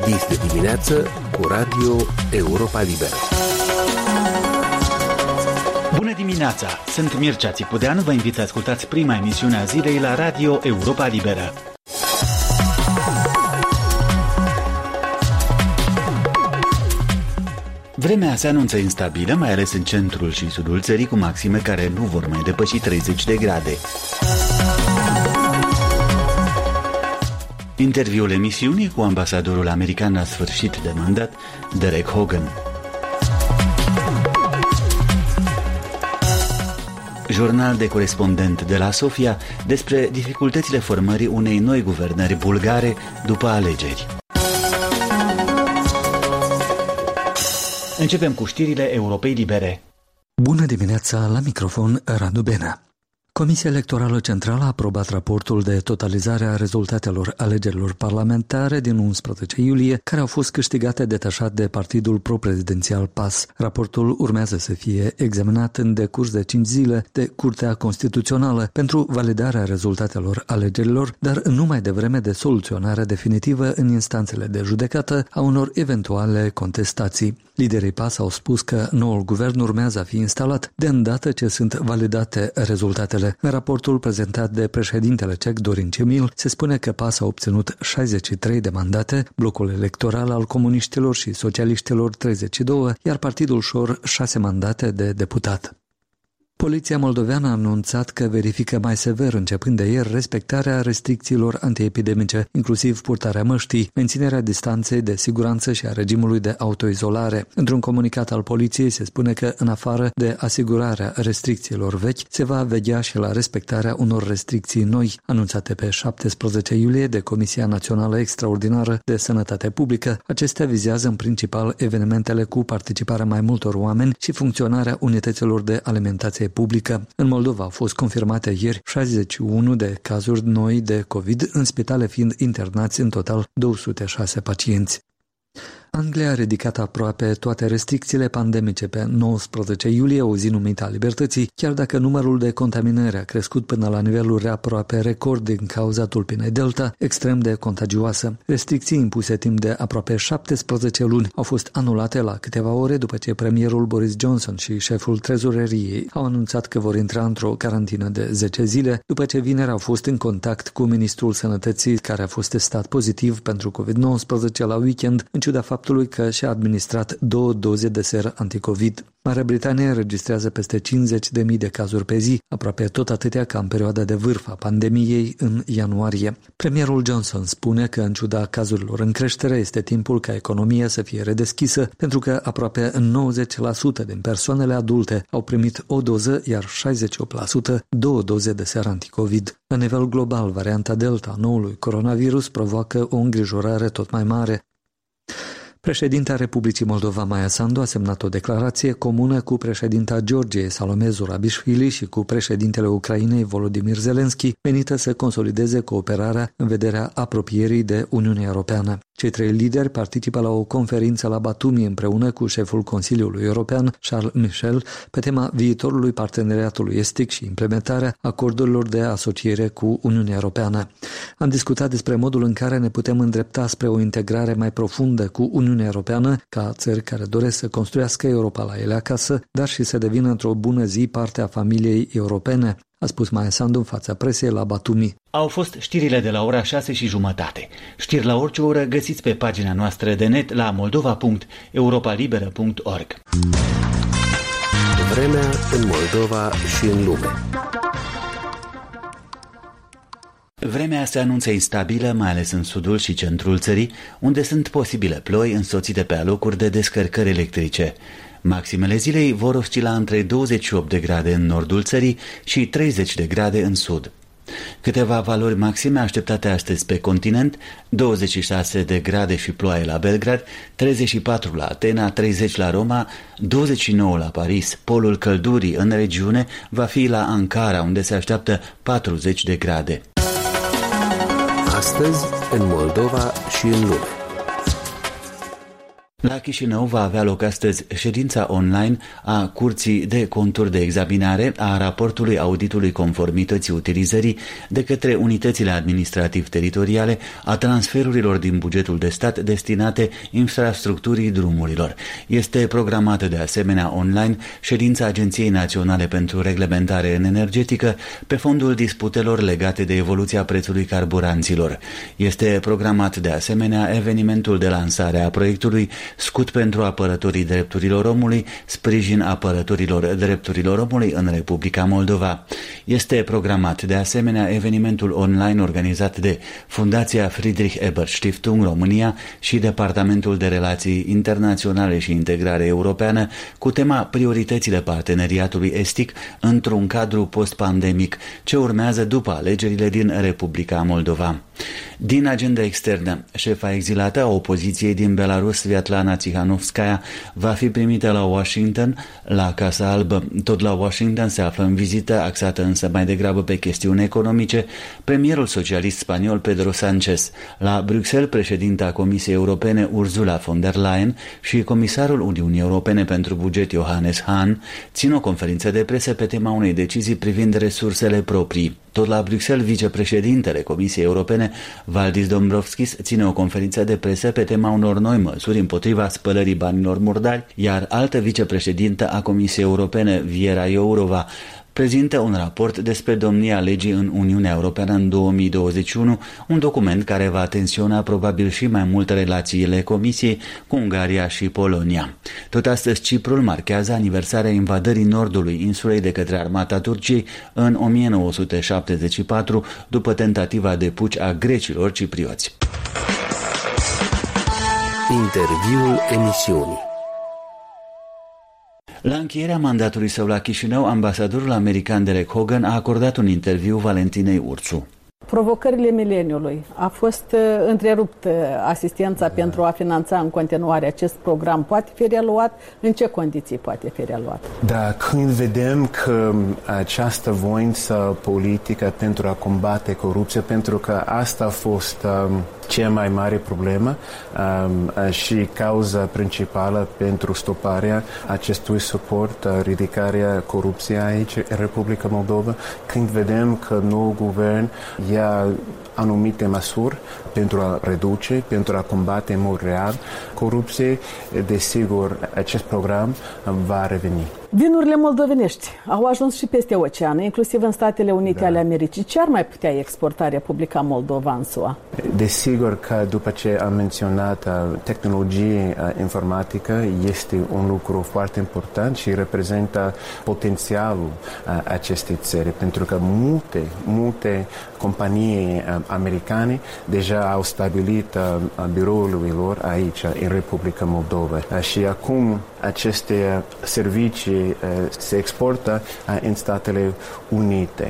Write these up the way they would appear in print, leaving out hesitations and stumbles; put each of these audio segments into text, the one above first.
Dis de dimineață cu Radio Europa Liberă. Bună dimineața! Sunt Mircea Țipudean, vă invit să ascultați prima emisiune a zilei la Radio Europa Liberă. Vremea se anunță instabilă, mai ales în centrul și sudul țării, cu maxime care nu vor mai depăși 30 de grade. Interviul emisiunii cu ambasadorul american la sfârșit de mandat, Derek Hogan. Jurnal de corespondent de la Sofia despre dificultățile formării unei noi guvernări bulgare după alegeri. Începem cu știrile Europei Libere. Bună dimineața, la microfon Radu Benea. Comisia Electorală Centrală a aprobat raportul de totalizare a rezultatelor alegerilor parlamentare din 11 iulie, care au fost câștigate detașat de partidul pro-prezidențial PAS. Raportul urmează să fie examinat în decurs de 5 zile de Curtea Constituțională pentru validarea rezultatelor alegerilor, dar nu mai devreme de soluționarea definitivă în instanțele de judecată a unor eventuale contestații. Liderii PAS au spus că noul guvern urmează a fi instalat de îndată ce sunt validate rezultatele. În raportul prezentat de președintele cec Dorin Cemil se spune că PAS a obținut 63 de mandate, blocul electoral al comuniștilor și socialiștilor 32, iar partidul Șor 6 mandate de deputat. Poliția moldoveană a anunțat că verifică mai sever, începând de ieri, respectarea restricțiilor antiepidemice, inclusiv purtarea măștii, menținerea distanței de siguranță și a regimului de autoizolare. Într-un comunicat al poliției se spune că, în afară de asigurarea restricțiilor vechi, se va veghea și la respectarea unor restricții noi, anunțate pe 17 iulie de Comisia Națională Extraordinară de Sănătate Publică. Acestea vizează în principal evenimentele cu participarea mai multor oameni și funcționarea unităților de alimentație publică. În Moldova au fost confirmate ieri 61 de cazuri noi de COVID, în spitale fiind internați în total 206 pacienți. Anglia a ridicat aproape toate restricțiile pandemice pe 19 iulie, o zi numită a libertății, chiar dacă numărul de contaminări a crescut până la niveluri aproape record din cauza tulpinei Delta, extrem de contagioasă. Restricții impuse timp de aproape 17 luni au fost anulate la câteva ore după ce premierul Boris Johnson și șeful trezoreriei au anunțat că vor intra într-o carantină de 10 zile, după ce vineri au fost în contact cu ministrul sănătății, care a fost testat pozitiv pentru COVID-19 la weekend, în ciuda faptului că și-a administrat 2 doze de ser anticovid. Marea Britanie înregistrează peste 50.000 de cazuri pe zi, aproape tot atâtea ca în perioada de vârf a pandemiei în ianuarie. Premierul Johnson spune că, în ciuda cazurilor în creștere, este timpul ca economia să fie redeschisă, pentru că aproape 90% din persoanele adulte au primit o doză, iar 68% 2 doze de ser anticovid. La nivel global, varianta Delta a noului coronavirus provoacă o îngrijorare tot mai mare. Președinta Republicii Moldova, Maia Sandu, a semnat o declarație comună cu președinta Georgiei, Salome Zurabișvili, și cu președintele Ucrainei, Volodymyr Zelensky, menită să consolideze cooperarea în vederea apropierii de Uniunea Europeană. Cei 3 lideri participă la o conferință la Batumi împreună cu șeful Consiliului European, Charles Michel, pe tema viitorului parteneriatului estic și implementarea acordurilor de asociere cu Uniunea Europeană. Am discutat despre modul în care ne putem îndrepta spre o integrare mai profundă cu Uniunea Europeană, ca țări care doresc să construiască Europa la ele acasă, dar și să devină într-o bună zi parte a familiei europene, a spus Maia Sandu în fața presei la Batumi. Au fost știrile de la ora 6:30. Știri la orice oră găsiți pe pagina noastră de net la moldova.europalibera.org. Vremea în Moldova și în lume. Vremea se anunță instabilă, mai ales în sudul și centrul țării, unde sunt posibile ploi însoțite pe alocuri de descărcări electrice. Maximele zilei vor oscila între 28 de grade în nordul țării și 30 de grade în sud. Câteva valori maxime așteptate astăzi pe continent: 26 de grade și ploaie la Belgrad, 34 la Atena, 30 la Roma, 29 la Paris. Polul căldurii în regiune va fi la Ankara, unde se așteaptă 40 de grade. Astăzi, în Moldova și în lume. La Chișinău va avea loc astăzi ședința online a Curții de Conturi de examinare a raportului auditului conformității utilizării de către unitățile administrativ-teritoriale a transferurilor din bugetul de stat destinate infrastructurii drumurilor. Este programată de asemenea online ședința Agenției Naționale pentru Reglementare Energetică pe fondul disputelor legate de evoluția prețului carburanților. Este programat de asemenea evenimentul de lansare a proiectului Scut pentru apărătorii drepturilor omului, sprijin apărătorilor drepturilor omului în Republica Moldova. Este programat de asemenea evenimentul online organizat de Fundația Friedrich Ebert Stiftung România și Departamentul de Relații Internaționale și Integrare Europeană cu tema Prioritățile parteneriatului estic într-un cadru post-pandemic ce urmează după alegerile din Republica Moldova. Din agenda externă, șefa exilată a opoziției din Belarus, Sviatlana Tsihanovskaya, va fi primită la Washington, la Casa Albă. Tot la Washington se află în vizită, axată însă mai degrabă pe chestiuni economice, premierul socialist spaniol Pedro Sánchez. La Bruxelles, președinta Comisiei Europene Ursula von der Leyen și comisarul Uniunii Europene pentru buget Johannes Hahn țin o conferință de presă pe tema unei decizii privind resursele proprii. Tot la Bruxelles, vicepreședintele Comisiei Europene, Valdis Dombrovskis, ține o conferință de presă pe tema unor noi măsuri împotriva spălării banilor murdari, iar altă vicepreședintă a Comisiei Europene, Viera Jourova, prezintă un raport despre domnia legii în Uniunea Europeană în 2021, un document care va tensiona probabil și mai mult relațiile Comisiei cu Ungaria și Polonia. Tot astăzi Ciprul marchează aniversarea invadării nordului insulei de către armata Turciei în 1974, după tentativa de puci a grecilor ciprioți. Interviul emisiunii. La încheierea mandatului său la Chișinău, ambasadorul american Derek Hogan a acordat un interviu Valentinei Ursu. Provocările mileniului. A fost întreruptă asistența pentru a finanța în continuare acest program. Poate fi reluat? În ce condiții poate fi reluat? Da, când vedem că această voință politică pentru a combate corupția, pentru că asta a fost cea mai mare problemă și cauza principală pentru stoparea acestui suport, ridicarea corupției aici în Republica Moldova, când vedem că noul guvern ia anumite măsuri pentru a reduce, pentru a combate în mod real corupție, desigur, acest program va reveni. Vinurile moldovenești au ajuns și peste ocean, inclusiv în Statele Unite ale Americii. Ce ar mai putea exporta Republica Moldova în SUA? Desigur că după ce am menționat tehnologie informatică este un lucru foarte important și reprezintă potențialul acestei țări, pentru că multe companii americane deja au stabilit birourile lor aici, în Republica Moldova. Și acum aceste servicii se exportă în Statele Unite.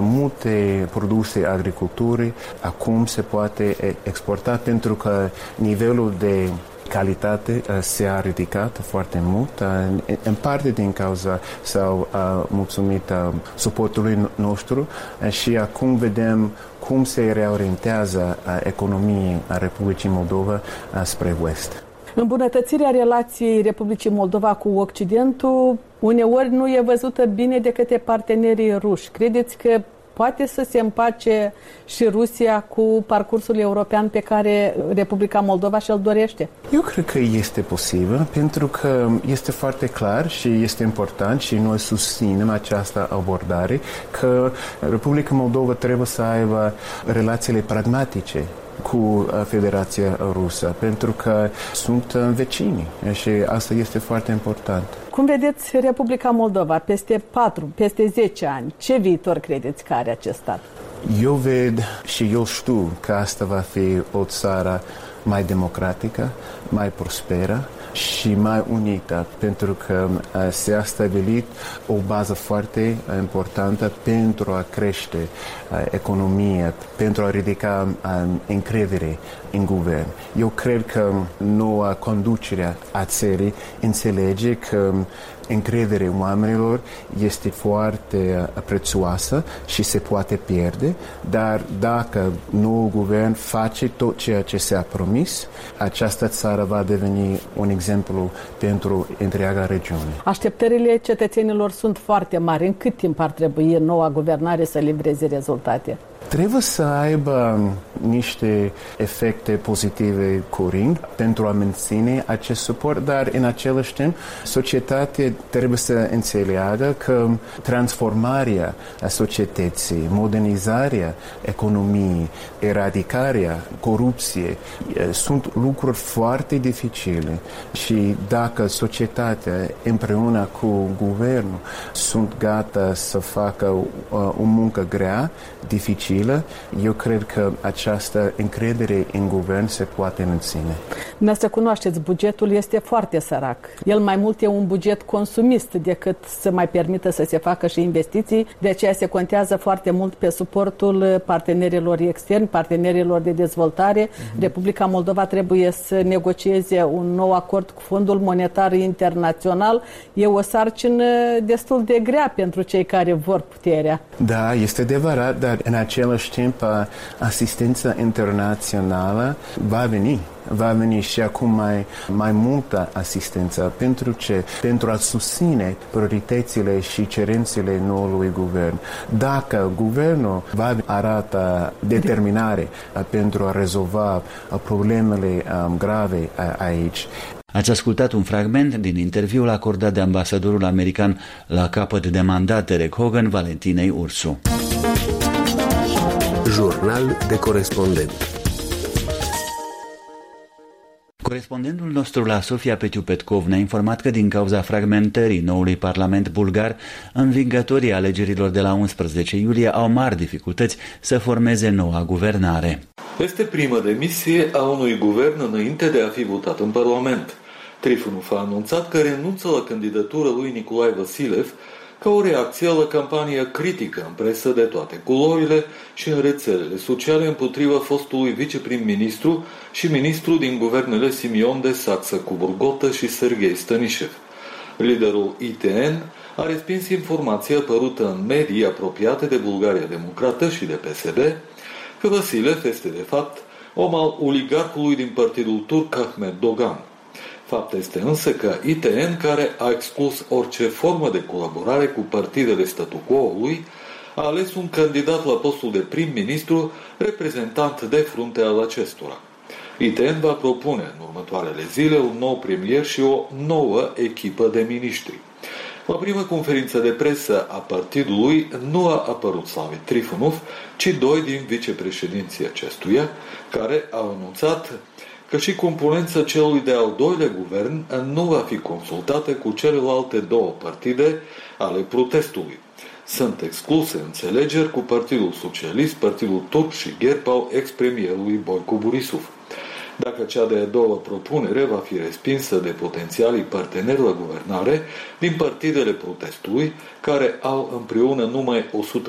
Multe produse agriculturii acum se poate exporta pentru că nivelul de calitate s-a ridicat foarte mult, în parte din cauza sau mulțumit suportului nostru și acum vedem cum se reorientează economia Republicii Moldova spre West. Îmbunătățirea relației Republicii Moldova cu Occidentul uneori nu e văzută bine de către partenerii ruși. Credeți că poate să se împace și Rusia cu parcursul european pe care Republica Moldova și-l dorește? Eu cred că este posibil, pentru că este foarte clar și este important și noi susținem această abordare că Republica Moldova trebuie să aibă relațiile pragmatice cu Federația Rusă, pentru că sunt vecini și asta este foarte important. Cum vedeți Republica Moldova peste 10 ani? Ce viitor credeți că are acest stat? Eu ved și eu știu că asta va fi o țară mai democratică, mai prosperă și mai unită, pentru că s-a stabilit o bază foarte importantă pentru a crește economia, pentru a ridica încredere în guvern. Eu cred că noua conducere a țării înțelege că încrederea oamenilor este foarte prețioasă și se poate pierde, dar dacă noul guvern face tot ceea ce s-a promis, această țară va deveni un exemplu pentru întreaga regiune. Așteptările cetățenilor sunt foarte mari. În cât timp ar trebui noua guvernare să livreze rezultate? Trebuie să aibă niște efecte pozitive curând pentru a menține acest suport, dar în același timp societatea trebuie să înțeleagă că transformarea societății, modernizarea economiei, eradicarea corupției sunt lucruri foarte dificile și dacă societatea împreună cu guvernul sunt gata să facă o muncă grea, dificilă, eu cred că această încredere în guvern se poate menține. Dumneavoastră cunoașteți, bugetul este foarte sărac. El mai mult e un buget consumist decât să mai permită să se facă și investiții. De aceea se contează foarte mult pe suportul partenerilor externi, partenerilor de dezvoltare. Republica Moldova trebuie să negocieze un nou acord cu Fondul Monetar Internațional. E o sarcină destul de grea pentru cei care vor puterea. Da, este adevărat, dar în același timp asistența internațională va veni și acum mai multă asistență. Pentru ce? Pentru a susține prioritățile și cerințele noului guvern. Dacă guvernul va arata determinare pentru a rezolva problemele grave aici. Ați ascultat un fragment din interviul acordat de ambasadorul american la capăt de mandat Derek Hogan Valentinei Ursu. Jurnal de corespondent. Corespondentul nostru la Sofia Petiu Petkov ne-a informat că din cauza fragmentării noului Parlament bulgar, învingătorii alegerilor de la 11 iulie au mari dificultăți să formeze noua guvernare. Este prima demisie a unui guvern înainte de a fi votat în Parlament. Trifonov a anunțat că renunță la candidatura lui Nicolae Vasilev ca o reacție la campania critică în presă de toate culorile și în rețelele sociale împotriva fostului viceprim-ministru și ministru din guvernele Simion de Saxa-Cuburgotă și Serghei Stănișev. Liderul ITN a respins informația apărută în medii apropiate de Bulgaria Democrată și de PSD că Vasilev este de fapt om al oligarhului din partidul turc Ahmed Dogan. Fapt este însă că ITN, care a exclus orice formă de colaborare cu partidele statu quo-ului, a ales un candidat la postul de prim-ministru, reprezentant de frunte al acestora. ITN va propune în următoarele zile un nou premier și o nouă echipă de miniștri. La prima conferință de presă a partidului nu a apărut Slavi Trifonov, ci doi din vicepreședinții acestuia, care au anunțat că și componența celui de-al doilea guvern nu va fi consultată cu celelalte două partide ale protestului. Sunt excluse înțelegeri cu Partidul Socialist, Partidul Turc și GERB al ex-premierului Boico Borisov. Dacă cea de-a doua propunere va fi respinsă de potențialii parteneri la guvernare din partidele protestului, care au împreună numai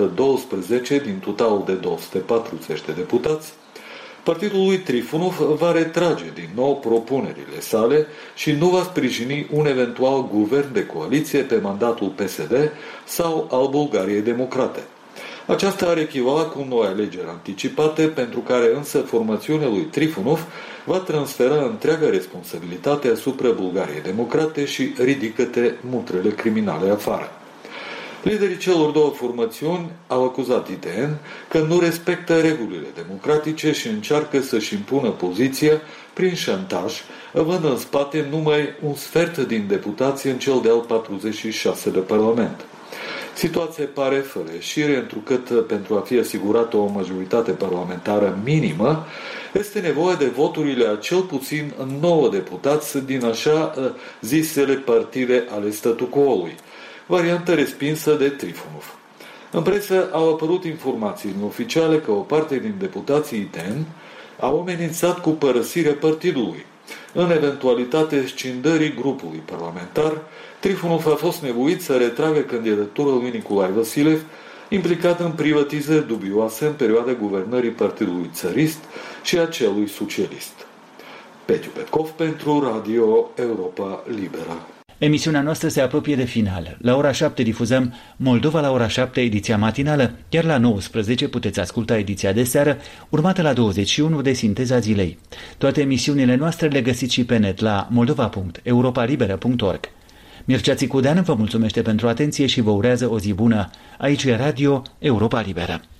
112 din totalul de 240 de deputați, partidul lui Trifonov va retrage din nou propunerile sale și nu va sprijini un eventual guvern de coaliție pe mandatul PSD sau al Bulgariei Democrate. Aceasta ar echivala cu noi alegeri anticipate, pentru care însă formațiunea lui Trifonov va transfera întreaga responsabilitate asupra Bulgariei Democrate și ridică-te mutrele criminale afară. Liderii celor două formațiuni au acuzat ITN că nu respectă regulile democratice și încearcă să-și impună poziția prin șantaj, având în spate numai un sfert din deputații în cel de-al 46-lea Parlament. Situația pare fără ieșire, întrucât pentru a fi asigurată o majoritate parlamentară minimă, este nevoie de voturile a cel puțin 9 deputați din așa zisele partide ale statu quo-ului, variantă respinsă de Trifonov. În presă au apărut informații neoficiale că o parte din deputații ITN au amenințat cu părăsirea partidului. În eventualitatea scindării grupului parlamentar, Trifonov a fost nevoit să retragă candidatura lui Nicolae Vasilev, implicat în privatizări dubioase în perioada guvernării Partidului Țărist și a celui socialist. Petiu Petkov pentru Radio Europa Liberă. Emisiunea noastră se apropie de final. La ora 7 difuzăm Moldova la ora 7, ediția matinală, iar la 19 puteți asculta ediția de seară, urmată la 21 de Sinteza zilei. Toate emisiunile noastre le găsiți și pe net la moldova.europalibera.org. Mircea Țicudean vă mulțumește pentru atenție și vă urează o zi bună. Aici e Radio Europa Liberă.